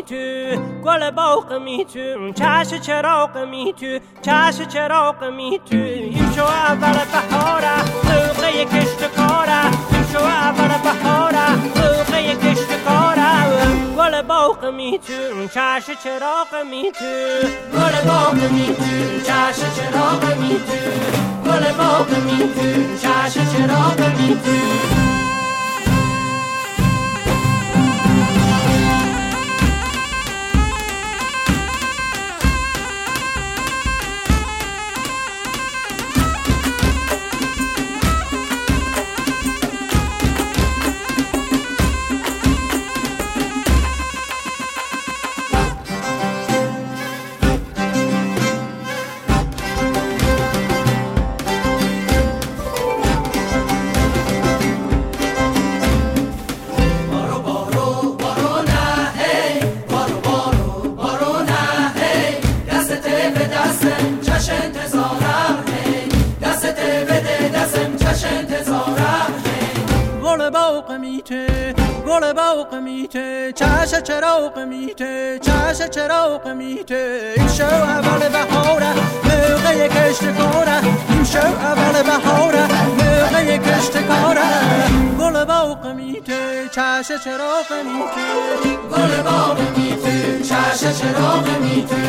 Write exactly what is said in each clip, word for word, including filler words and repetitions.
می تو گل باغ می تو چش چراغ می تو چش چراغ می تو این شو اول بهاره موقع کشت کاره این شو اول بهاره موقع کشت کاره گل باغ می تو چش چراغ می تو گل باغ می تو چش چراغ می تو گل باغ می تو چش چراغ می تو گل باغ میته چش چراغ میته چش چراغ میته این شو اول بهاره موقع کشت کاره این شو اول بهاره موقع کشت کاره گل باغ میته چش چراغ میته گل باغ میته چش چراغ میته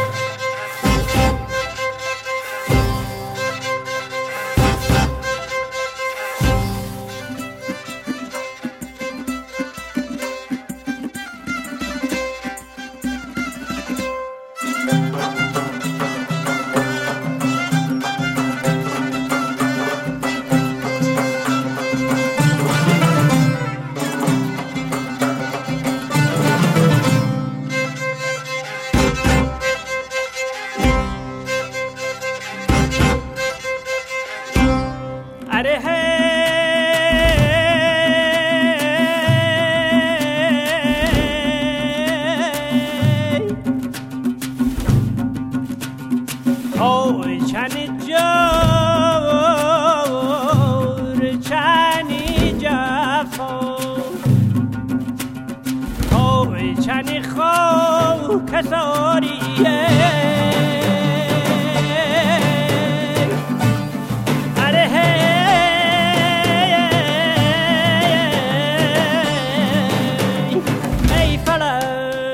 چنی خو کساریه اره ای فلک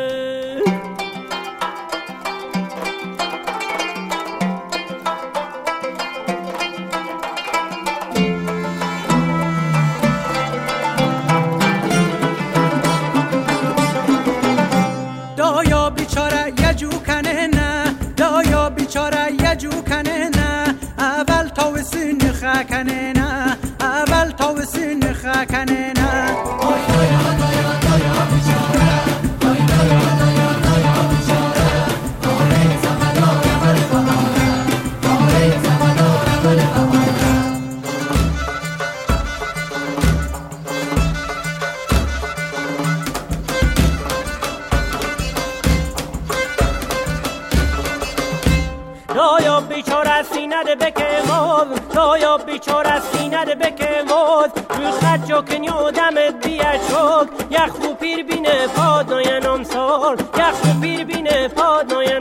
بیچاره یه جو کنه نه اول تا وسین خکنه نه اول تا وسین خکنه نه آی دایا دایا دایا بیچاره آی دایا دایا دایا بیچاره آره زمدار اول بهاره آره زمدار اول بهاره دایا بیچاره سینه ده بکه موز دایا بیچاره سینه ده بکه موز رو خد جو کنیو دمت بیه چوک یخ و پیر بینه پاد ناین امسال یخ و پیر بینه پاد ناین